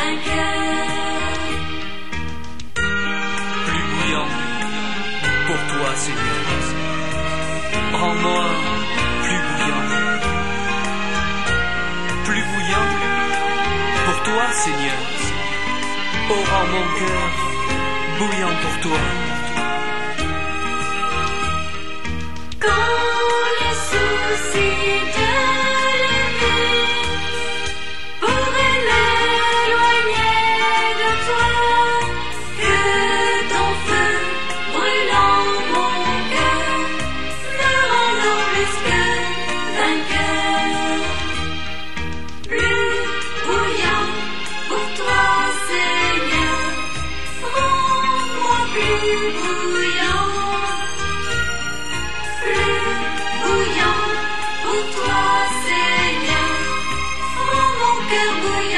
vainqueur. Plus bouillant pour toi, Seigneur. Rends-moi plus bouillant. Plus bouillant pour toi, Seigneur. Oh, rends mon cœur bouillant pour toi. Quand les soucis de la vie pourraient m'éloigner de toi, que ton feu brûlant mon cœur me rende plus que vainqueur. Plus bouillant pour toi, Seigneur, rends-moi plus bouillant. Plus bouillant pour toi, Seigneur, rends mon cœur bouillant.